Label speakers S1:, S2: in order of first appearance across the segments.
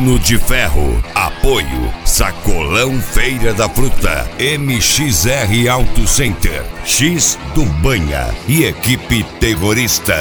S1: Trono de Ferro. Apoio Sacolão Feira da Fruta, MXR Auto Center, X do Banha e equipe terrorista.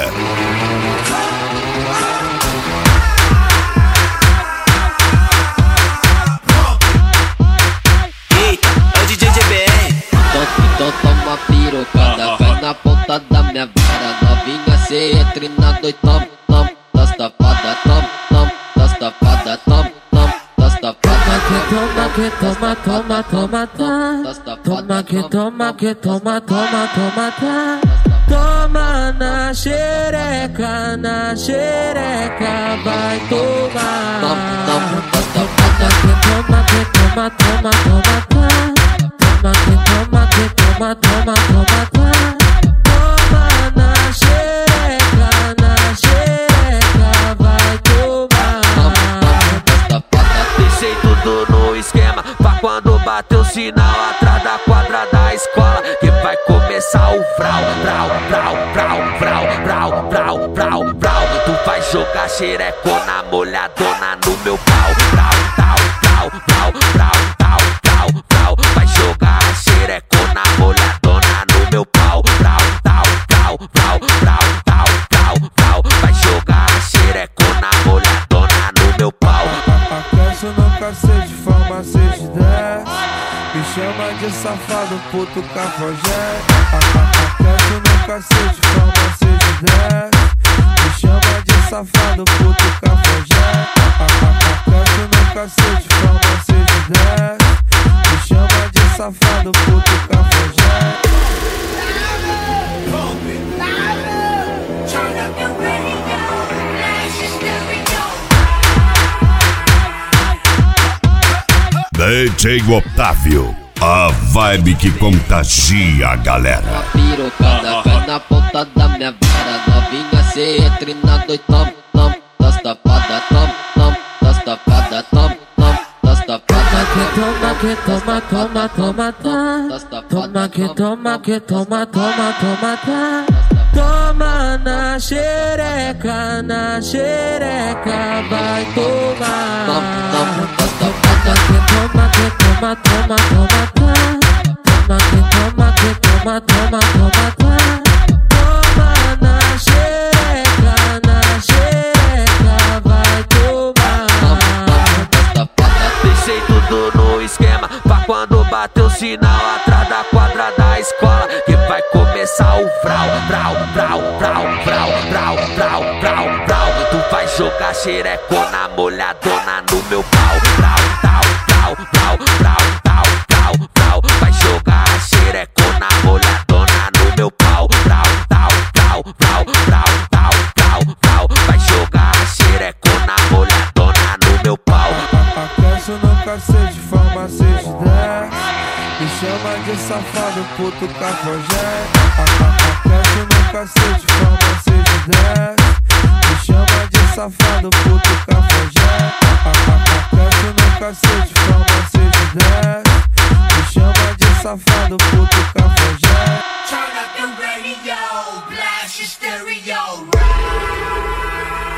S2: Eita, é o DJ GBR.
S3: Então toma pirocada, vai na ponta da minha vara. Novinha, cê entra na noite, tom, tom, das tapadas, tom, tom, das tapadas, tom, tom, das tapadas.
S4: Toma que toma, toma, toma, tá. Toma que toma, que toma, toma, toma, tá. Toma na xereca, vai tomar.
S3: Das tapadas.
S4: Toma que toma, toma, toma, tá. Toma que toma, que toma, toma, toma, tá. Toma na xereca, vai tomar.
S2: Deixei tudo no esquema pra quando bater o sinal atrás da quadra da escola, que vai começar o vrau, vrau, vrau, vrau, vrau, vrau, vrau, vrau, vrau. Tu vai jogar xerecona molhadona no meu pau, vrau, vrau, vrau, vrau, vrau, vrau, vrau, vrau. Vai jogar xerecona molhadona no meu pau, vrau, vrau, vrau, vrau, vrau, vrau, vrau, vrau. Vai jogar xerecona molhadona no meu pau.
S5: Aquece no cacete, forma 6 de 10. Me chama de safado, puto cafajeste. Aquece no cacete, forma 6 de 10. Me chama de safado, puto cafajeste. Aquece no cacete, forma 6 de 10. Me chama de safado, puto cafajeste.
S1: DJ Otávio, a vibe que contagia a galera.
S3: Pirocada, vai na ponta da minha vara. Novinha, cê entra na noite, tom, tom, das tapadas, tom, tom, das tapadas, tom, tom, das tapadas.
S4: Toma que toma, toma, toma, tá. Toma que toma, que toma, toma, toma, tá. Toma na xereca, vai tomar.
S3: Das tapadas.
S4: Toma que toma, toma, toma, tá. Toma que toma, que toma, toma, toma, tá. Toma na xereca, vai tomar.
S3: Das tapadas.
S2: Deixei tudo no esquema pra quando bater o sinal atrás da quadra da escola, que vai começar o vrau, vrau, vrau, vrau, vrau, vrau, vrau, vrau, vrau. Tu vai jogar xerecona molhadona no meu pau, vrau, vrau, vrau, vrau, vrau, vrau, vrau, vrau. Vai jogar xerecona molhadona no meu pau, vrau, vrau, vrau, vrau, vrau, vrau, vrau, vrau. Vai jogar xerecona molhadona no meu pau.
S5: Aquece no cacete, forma 6 de 10. Me chama de safado, puto cafajeste. Aquece no cacete, forma 6 de 10. Me chama de safado, puto cafajeste. Aquece no cacete, forma 6 de 10. Me chama de safado, puto cafajeste.
S6: Turn up the radio, blast your stereo.